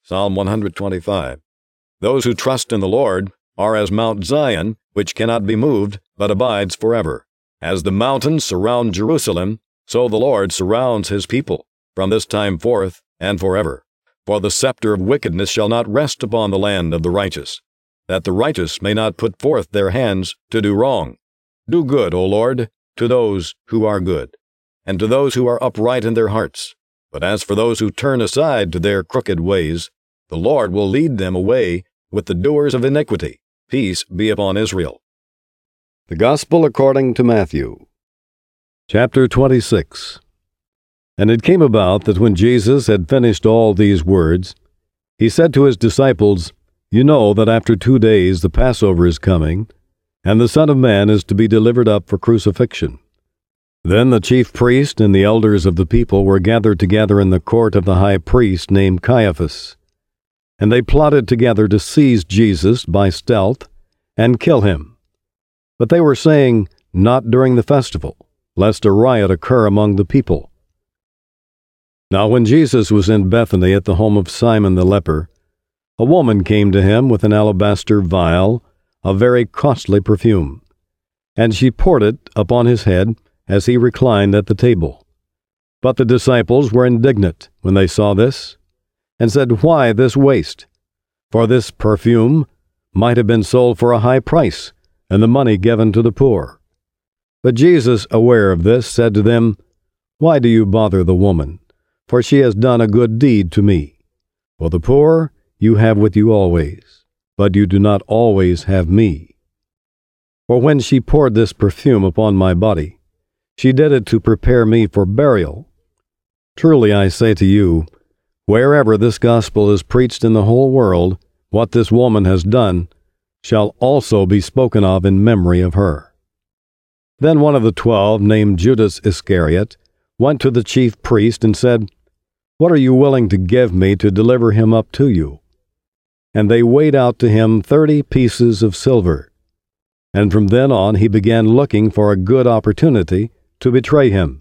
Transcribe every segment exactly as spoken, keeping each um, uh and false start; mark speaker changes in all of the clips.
Speaker 1: Psalm one twenty-five. Those who trust in the Lord are as Mount Zion, which cannot be moved, but abides forever. As the mountains surround Jerusalem, so the Lord surrounds his people, from this time forth and forever. For the scepter of wickedness shall not rest upon the land of the righteous, that the righteous may not put forth their hands to do wrong. Do good, O Lord, to those who are good, and to those who are upright in their hearts. But as for those who turn aside to their crooked ways, the Lord will lead them away with the doers of iniquity. Peace be upon Israel.
Speaker 2: The Gospel according to Matthew. Chapter twenty-six. And it came about that when Jesus had finished all these words, he said to his disciples, You know that after two days the Passover is coming, and the Son of Man is to be delivered up for crucifixion. Then the chief priest and the elders of the people were gathered together in the court of the high priest named Caiaphas. And they plotted together to seize Jesus by stealth and kill him. But they were saying, Not during the festival, lest a riot occur among the people. Now when Jesus was in Bethany at the home of Simon the leper, a woman came to him with an alabaster vial of very costly perfume, and she poured it upon his head as he reclined at the table. But the disciples were indignant when they saw this, and said, Why this waste? For this perfume might have been sold for a high price, and the money given to the poor. But Jesus, aware of this, said to them, Why do you bother the woman? For she has done a good deed to me. For the poor you have with you always, but you do not always have me. For when she poured this perfume upon my body, she did it to prepare me for burial. Truly I say to you, wherever this gospel is preached in the whole world, what this woman has done shall also be spoken of in memory of her. Then one of the twelve, named Judas Iscariot, went to the chief priest and said, What are you willing to give me to deliver him up to you? And they weighed out to him thirty pieces of silver. And from then on he began looking for a good opportunity to betray him.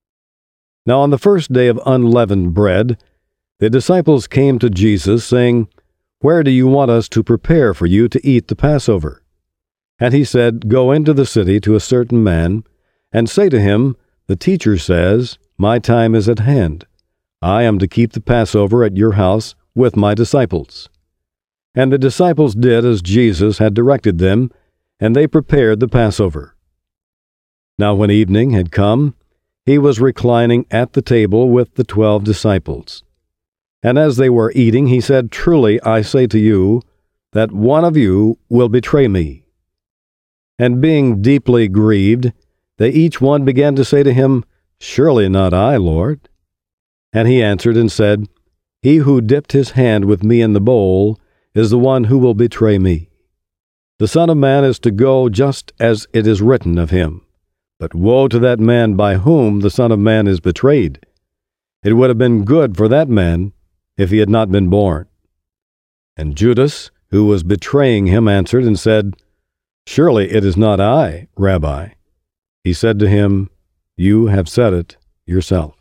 Speaker 2: Now on the first day of unleavened bread, the disciples came to Jesus, saying, Where do you want us to prepare for you to eat the Passover? And he said, Go into the city to a certain man, and say to him, The teacher says, My time is at hand. I am to keep the Passover at your house with my disciples. And the disciples did as Jesus had directed them, and they prepared the Passover. Now when evening had come, he was reclining at the table with the twelve disciples. And as they were eating, he said, Truly I say to you, that one of you will betray me. And being deeply grieved, they each one began to say to him, Surely not I, Lord. And he answered and said, He who dipped his hand with me in the bowl is the one who will betray me. The Son of Man is to go just as it is written of him. But woe to that man by whom the Son of Man is betrayed. It would have been good for that man if he had not been born. And Judas, who was betraying him, answered and said, Surely it is not I, Rabbi. He said to him, You have said it yourself.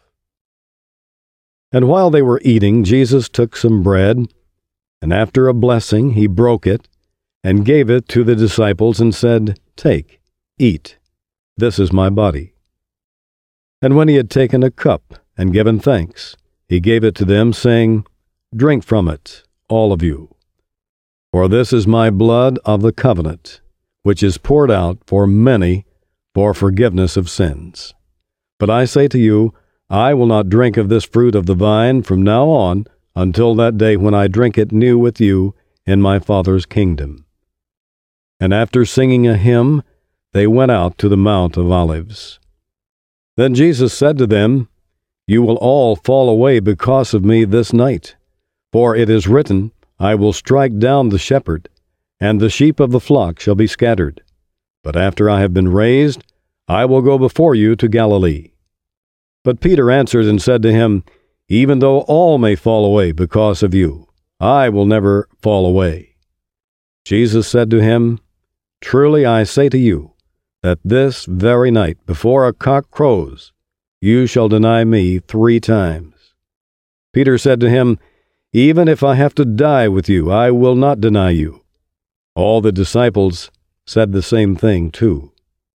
Speaker 2: And while they were eating, Jesus took some bread, and after a blessing he broke it, and gave it to the disciples, and said, Take, eat, this is my body. And when he had taken a cup and given thanks, he gave it to them, saying, Drink from it, all of you. For this is my blood of the covenant, which is poured out for many for forgiveness of sins. But I say to you, I will not drink of this fruit of the vine from now on until that day when I drink it new with you in my Father's kingdom. And after singing a hymn, they went out to the Mount of Olives. Then Jesus said to them, You will all fall away because of me this night. For it is written, I will strike down the shepherd, and the sheep of the flock shall be scattered. But after I have been raised, I will go before you to Galilee. But Peter answered and said to him, Even though all may fall away because of you, I will never fall away. Jesus said to him, Truly I say to you, that this very night, before a cock crows, you shall deny me three times. Peter said to him, Even if I have to die with you, I will not deny you." All the disciples said the same thing too.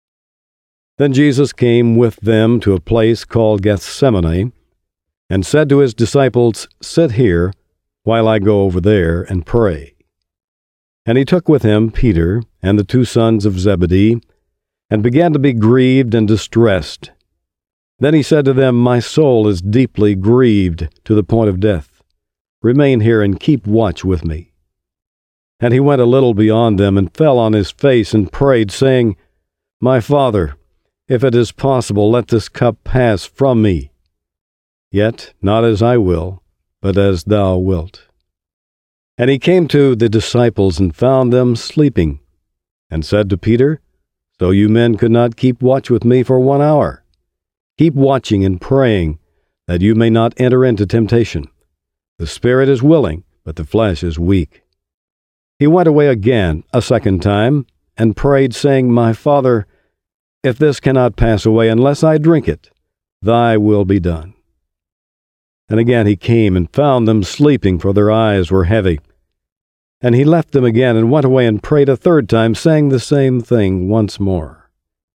Speaker 2: Then Jesus came with them to a place called Gethsemane, and said to his disciples, "Sit here, while I go over there and pray." And he took with him Peter and the two sons of Zebedee, and began to be grieved and distressed. Then he said to them, "My soul is deeply grieved to the point of death. Remain here and keep watch with me." And he went a little beyond them, and fell on his face and prayed, saying, "My Father, if it is possible, let this cup pass from me. Yet not as I will, but as thou wilt." And he came to the disciples and found them sleeping, and said to Peter, "So you men could not keep watch with me for one hour? Keep watching and praying, that you may not enter into temptation. The spirit is willing, but the flesh is weak." He went away again a second time, and prayed, saying, "My Father, if this cannot pass away unless I drink it, thy will be done." And again he came and found them sleeping, for their eyes were heavy. And he left them again, and went away and prayed a third time, saying the same thing once more.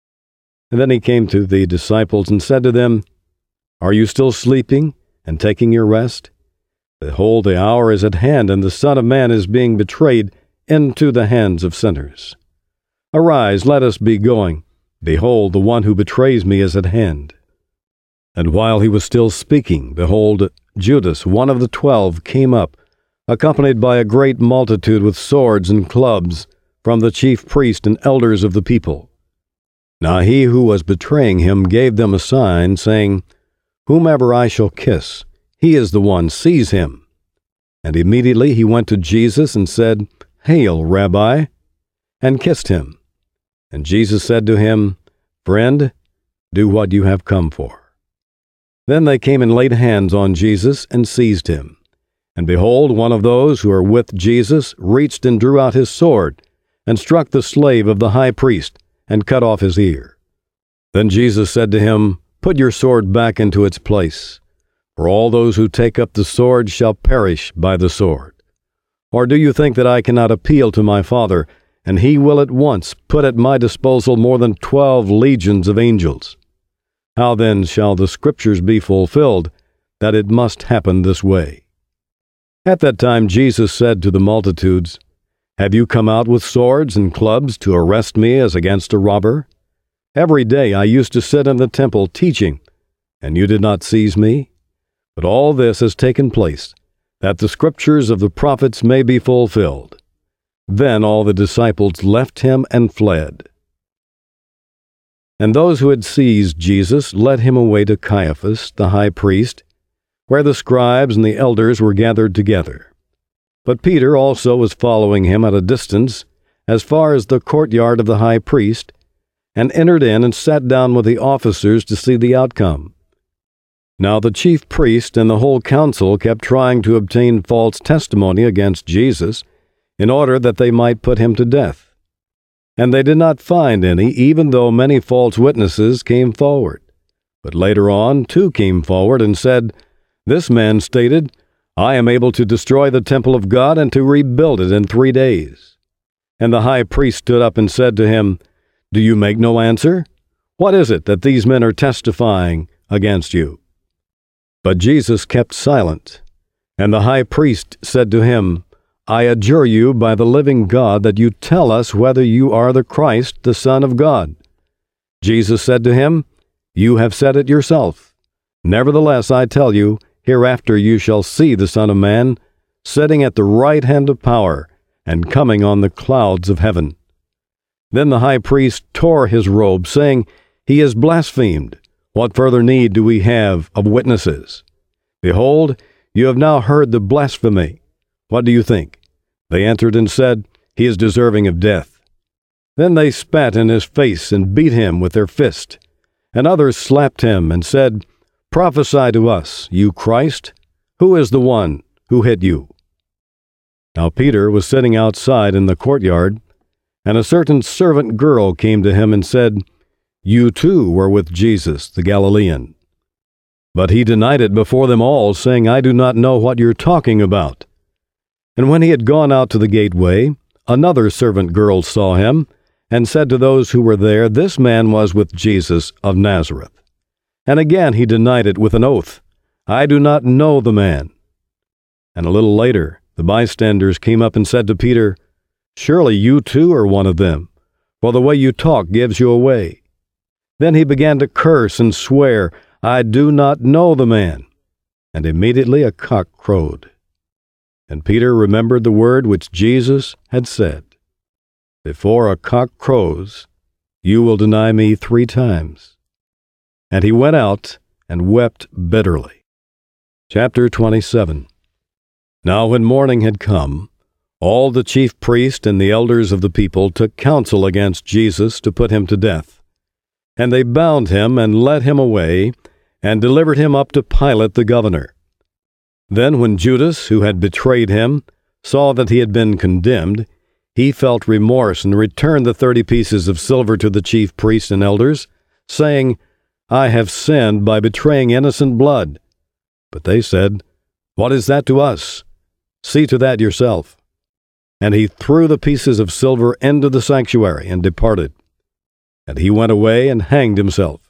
Speaker 2: And then he came to the disciples and said to them, "Are you still sleeping and taking your rest? Behold, the hour is at hand, and the Son of Man is being betrayed into the hands of sinners. Arise, let us be going. Behold, the one who betrays me is at hand." And while he was still speaking, behold, Judas, one of the twelve, came up, accompanied by a great multitude with swords and clubs, from the chief priest and elders of the people. Now he who was betraying him gave them a sign, saying, "Whomever I shall kiss, he is the one, seize him." And immediately he went to Jesus and said, "Hail, Rabbi," and kissed him. And Jesus said to him, "Friend, do what you have come for." Then they came and laid hands on Jesus and seized him. And behold, one of those who were with Jesus reached and drew out his sword, and struck the slave of the high priest, and cut off his ear. Then Jesus said to him, "Put your sword back into its place. For all those who take up the sword shall perish by the sword. Or do you think that I cannot appeal to my Father, and he will at once put at my disposal more than twelve legions of angels? How then shall the Scriptures be fulfilled, that it must happen this way?" At that time Jesus said to the multitudes, "Have you come out with swords and clubs to arrest me as against a robber? Every day I used to sit in the temple teaching, and you did not seize me. But all this has taken place, that the Scriptures of the prophets may be fulfilled." Then all the disciples left him and fled. And those who had seized Jesus led him away to Caiaphas, the high priest, where the scribes and the elders were gathered together. But Peter also was following him at a distance, as far as the courtyard of the high priest, and entered in and sat down with the officers to see the outcome. Now the chief priest and the whole council kept trying to obtain false testimony against Jesus, in order that they might put him to death. And they did not find any, even though many false witnesses came forward. But later on, two came forward and said, "This man stated, 'I am able to destroy the temple of God and to rebuild it in three days.'" And the high priest stood up and said to him, "Do you make no answer? What is it that these men are testifying against you?" But Jesus kept silent. And the high priest said to him, "I adjure you by the living God that you tell us whether you are the Christ, the Son of God." Jesus said to him, "You have said it yourself. Nevertheless, I tell you, hereafter you shall see the Son of Man sitting at the right hand of power and coming on the clouds of heaven." Then the high priest tore his robe, saying, "He is blasphemed. What further need do we have of witnesses? Behold, you have now heard the blasphemy. What do you think?" They answered and said, "He is deserving of death." Then they spat in his face and beat him with their fist. And others slapped him and said, "Prophesy to us, you Christ. Who is the one who hit you?" Now Peter was sitting outside in the courtyard, and a certain servant girl came to him and said, "You too were with Jesus the Galilean." But he denied it before them all, saying, I do not know what you're talking about. And when he had gone out to the gateway, another servant girl saw him, and said to those who were there, This man was with Jesus of Nazareth. And again he denied it with an oath, I do not know the man. And a little later the bystanders came up and said to Peter, Surely you too are one of them, for the way you talk gives you away. Then he began to curse and swear, I do not know the man. And immediately a cock crowed. And Peter remembered the word which Jesus had said, Before a cock crows, you will deny me three times. And he went out and wept bitterly. Chapter twenty-seven. Now when morning had come, all the chief priests and the elders of the people took counsel against Jesus to put him to death. And they bound him and led him away, and delivered him up to Pilate the governor. Then when Judas, who had betrayed him, saw that he had been condemned, he felt remorse and returned the thirty pieces of silver to the chief priests and elders, saying, I have sinned by betraying innocent blood. But they said, What is that to us? See to that yourself. And he threw the pieces of silver into the sanctuary and departed. And he went away and hanged himself.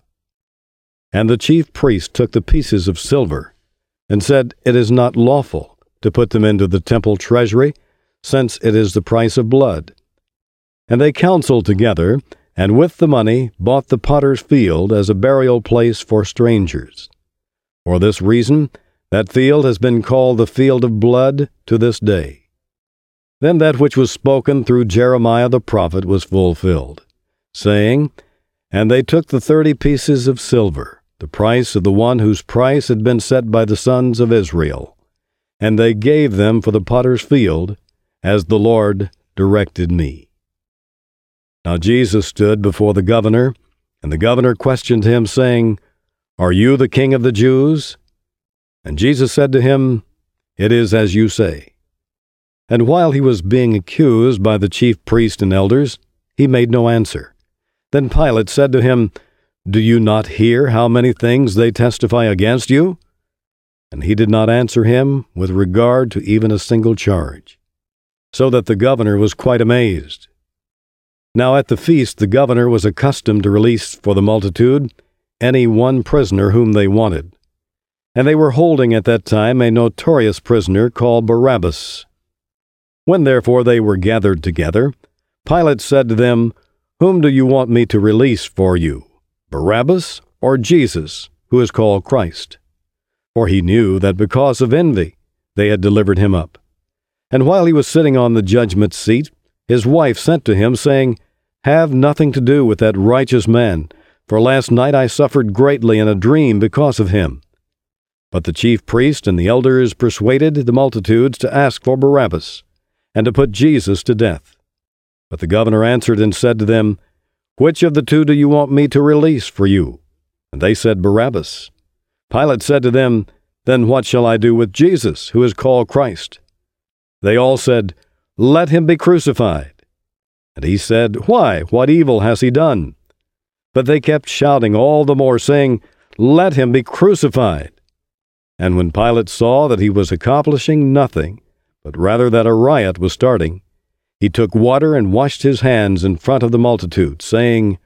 Speaker 2: And the chief priest took the pieces of silver, and said, It is not lawful to put them into the temple treasury, since it is the price of blood. And they counseled together, and with the money bought the potter's field as a burial place for strangers. For this reason, that field has been called the field of blood to this day. Then that which was spoken through Jeremiah the prophet was fulfilled, saying, And they took the thirty pieces of silver, the price of the one whose price had been set by the sons of Israel, and they gave them for the potter's field, as the Lord directed me. Now Jesus stood before the governor, and the governor questioned him, saying, Are you the king of the Jews? And Jesus said to him, It is as you say. And while he was being accused by the chief priests and elders, he made no answer. Then Pilate said to him, Do you not hear how many things they testify against you? And he did not answer him with regard to even a single charge, so that the governor was quite amazed. Now at the feast the governor was accustomed to release for the multitude any one prisoner whom they wanted. And they were holding at that time a notorious prisoner called Barabbas. When therefore they were gathered together, Pilate said to them, Whom do you want me to release for you, Barabbas or Jesus, who is called Christ? For he knew that because of envy they had delivered him up. And while he was sitting on the judgment seat, his wife sent to him, saying, Have nothing to do with that righteous man, for last night I suffered greatly in a dream because of him. But the chief priest and the elders persuaded the multitudes to ask for Barabbas, and to put Jesus to death. But the governor answered and said to them, Which of the two do you want me to release for you? And they said, Barabbas. Pilate said to them, Then what shall I do with Jesus, who is called Christ? They all said, Let him be crucified. And he said, Why, what evil has he done? But they kept shouting all the more, saying, Let him be crucified. And when Pilate saw that he was accomplishing nothing, but rather that a riot was starting, he took water and washed his hands in front of the multitude, saying,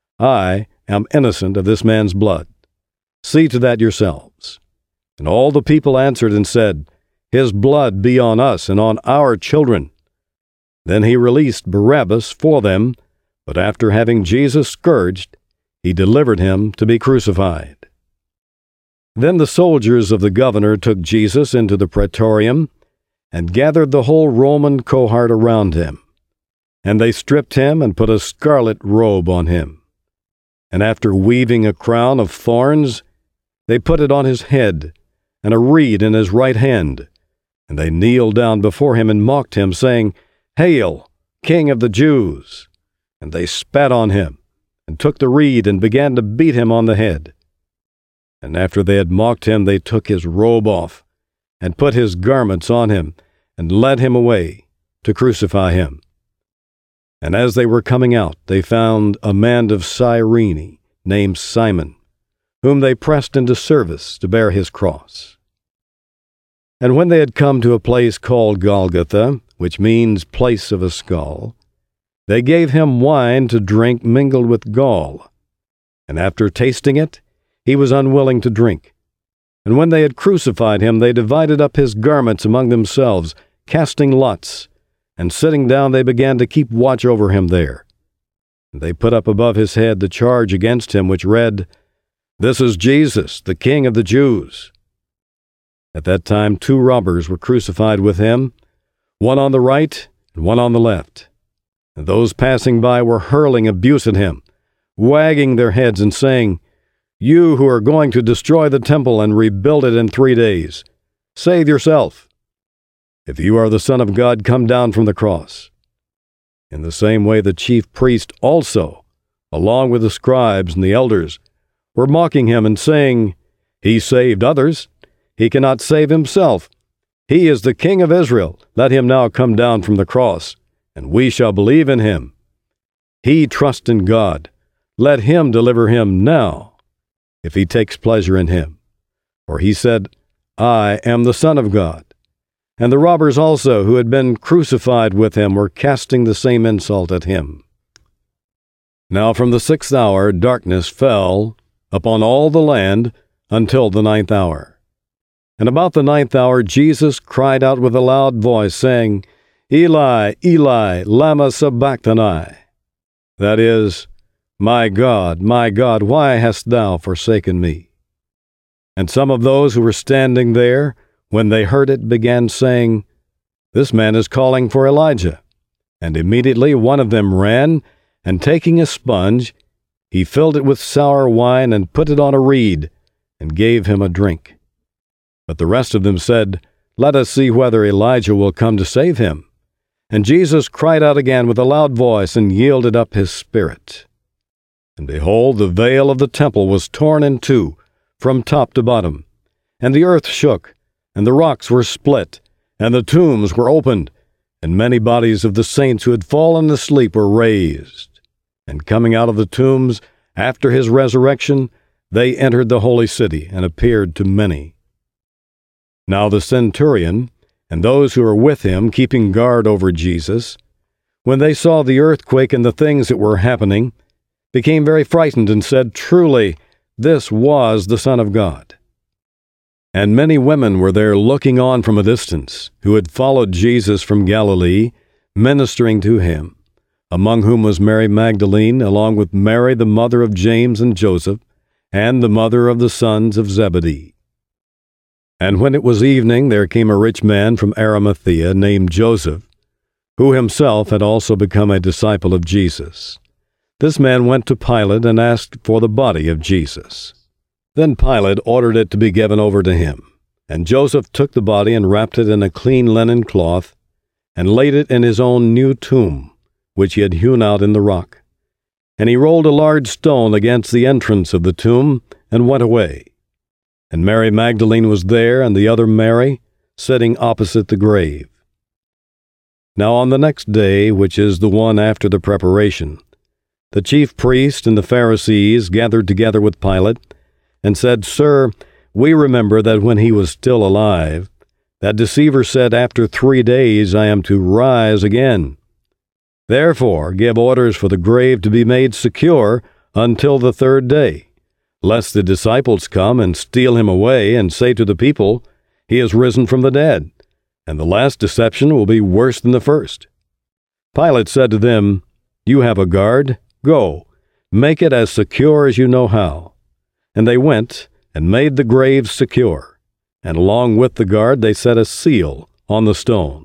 Speaker 2: I am innocent of this man's blood. See to that yourselves. And all the people answered and said, His blood be on us and on our children. Then he released Barabbas for them, but after having Jesus scourged, he delivered him to be crucified. Then the soldiers of the governor took Jesus into the praetorium, and gathered the whole Roman cohort around him. And they stripped him and put a scarlet robe on him. And after weaving a crown of thorns, they put it on his head, and a reed in his right hand. And they kneeled down before him and mocked him, saying, Hail, King of the Jews! And they spat on him, and took the reed and began to beat him on the head. And after they had mocked him, they took his robe off, and put his garments on him, and led him away to crucify him. And as they were coming out, they found a man of Cyrene named Simon, whom they pressed into service to bear his cross. And when they had come to a place called Golgotha, which means place of a skull, they gave him wine to drink mingled with gall. And after tasting it, he was unwilling to drink. And when they had crucified him, they divided up his garments among themselves, casting lots. And sitting down, they began to keep watch over him there. And they put up above his head the charge against him, which read, "This is Jesus, the King of the Jews." At that time two robbers were crucified with him, one on the right and one on the left. And those passing by were hurling abuse at him, wagging their heads and saying, "You who are going to destroy the temple and rebuild it in three days, save yourself. If you are the Son of God, come down from the cross." In the same way the chief priest also, along with the scribes and the elders, were mocking him and saying, "He saved others. He cannot save himself. He is the King of Israel. Let him now come down from the cross, and we shall believe in him. He trusts in God. Let him deliver him now, if he takes pleasure in him. For he said, I am the Son of God." And the robbers also, who had been crucified with him, were casting the same insult at him. Now from the sixth hour darkness fell upon all the land until the ninth hour. And about the ninth hour Jesus cried out with a loud voice, saying, "Eli, Eli, lama sabachthani?" That is, "My God, my God, why hast thou forsaken me?" And some of those who were standing there, when they heard it, began saying, "This man is calling for Elijah." And immediately one of them ran, and taking a sponge, he filled it with sour wine and put it on a reed, and gave him a drink. But the rest of them said, "Let us see whether Elijah will come to save him." And Jesus cried out again with a loud voice, and yielded up his spirit. And behold, the veil of the temple was torn in two, from top to bottom. And the earth shook, and the rocks were split, and the tombs were opened, and many bodies of the saints who had fallen asleep were raised. And coming out of the tombs, after his resurrection, they entered the holy city, and appeared to many. Now the centurion, and those who were with him, keeping guard over Jesus, when they saw the earthquake and the things that were happening, became very frightened, and said, "Truly, this was the Son of God." And many women were there looking on from a distance, who had followed Jesus from Galilee, ministering to him, among whom was Mary Magdalene, along with Mary the mother of James and Joseph, and the mother of the sons of Zebedee. And when it was evening, there came a rich man from Arimathea named Joseph, who himself had also become a disciple of Jesus. This man went to Pilate and asked for the body of Jesus. Then Pilate ordered it to be given over to him. And Joseph took the body and wrapped it in a clean linen cloth, and laid it in his own new tomb, which he had hewn out in the rock. And he rolled a large stone against the entrance of the tomb, and went away. And Mary Magdalene was there, and the other Mary, sitting opposite the grave. Now on the next day, which is the one after the preparation, the chief priest and the Pharisees gathered together with Pilate, and said, "Sir, we remember that when he was still alive, that deceiver said, 'After three days I am to rise again.' Therefore give orders for the grave to be made secure until the third day, lest the disciples come and steal him away, and say to the people, 'He is risen from the dead,' and the last deception will be worse than the first." Pilate said to them, "You have a guard? Go, make it as secure as you know how." And they went and made the grave secure, and along with the guard they set a seal on the stone.